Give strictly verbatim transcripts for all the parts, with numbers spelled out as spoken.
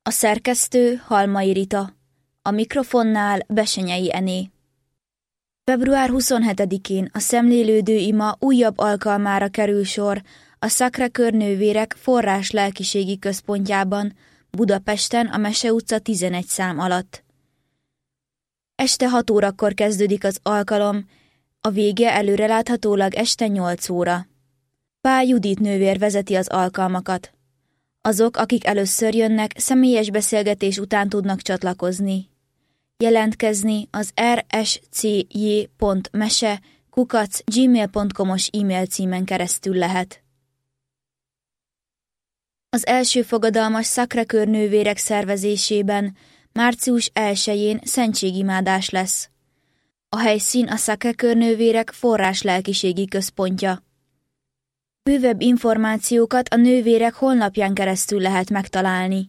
A szerkesztő Halmai Rita, a mikrofonnál Besenyei Ené. február huszonhetedikén a szemlélődő ima újabb alkalmára kerül sor a Sacré-Cœur nővérek forrás lelkiségi központjában, Budapesten a Mese utca tizenegy szám alatt. Este hat órakor kezdődik az alkalom, a vége előreláthatólag este nyolc óra. Pál Judit nővér vezeti az alkalmakat. Azok, akik először jönnek, személyes beszélgetés után tudnak csatlakozni. Jelentkezni az er es cé jé pont mese kukac gmail pont com-os e-mail címen keresztül lehet. Az első fogadalmas Sacré-Cœur nővérek szervezésében március elsején szentségimádás lesz. A helyszín a Sacré-Cœur nővérek forrás lelkiségi központja. Bővebb információkat a nővérek honlapján keresztül lehet megtalálni.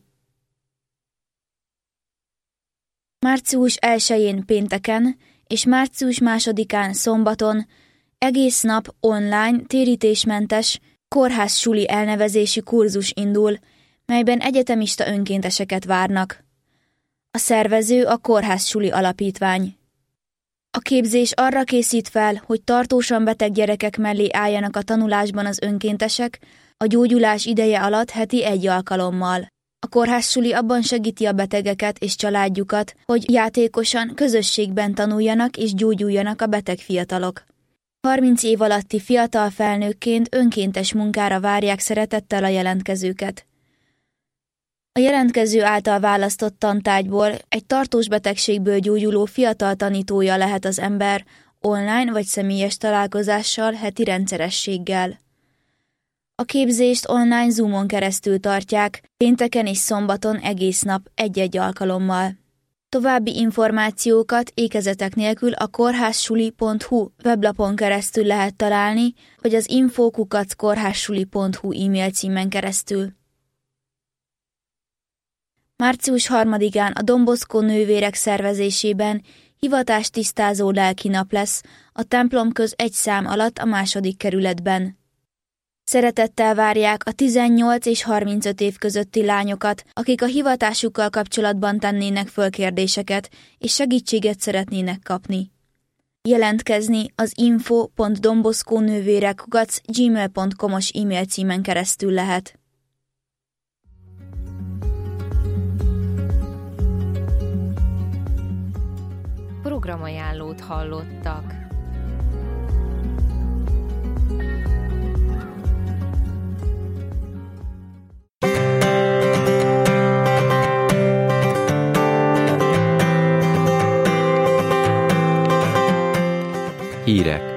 Március elsején pénteken és március másodikán szombaton egész nap online, térítésmentes, kórház-suli elnevezésű kurzus indul, melyben egyetemista önkénteseket várnak. A szervező a Kórház-suli Alapítvány. A képzés arra készít fel, hogy tartósan beteg gyerekek mellé álljanak a tanulásban az önkéntesek, a gyógyulás ideje alatt heti egy alkalommal. A kórház-suli abban segíti a betegeket és családjukat, hogy játékosan, közösségben tanuljanak és gyógyuljanak a beteg fiatalok. harminc év alatti fiatal felnőkként önkéntes munkára várják szeretettel a jelentkezőket. A jelentkező által választott tantárgyból egy tartós betegségből gyógyuló fiatal tanítója lehet az ember, online vagy személyes találkozással, heti rendszerességgel. A képzést online Zoomon keresztül tartják, pénteken és szombaton egész nap egy-egy alkalommal. További információkat ékezetek nélkül a kórházsuli pont hu weblapon keresztül lehet találni, vagy az info kukac kórházsuli pont hu e-mail címen keresztül. március harmadikán a Don Bosco nővérek szervezésében hivatástisztázó lelkinap lesz a templom köz egy szám alatt a második kerületben. Szeretettel várják a tizennyolc és harmincöt év közötti lányokat, akik a hivatásukkal kapcsolatban tennének föl kérdéseket és segítséget szeretnének kapni. Jelentkezni az info pont donbosconővérek kukac gmail pont com-os e-mail címen keresztül lehet. Programajánlót hallottak. Hírek.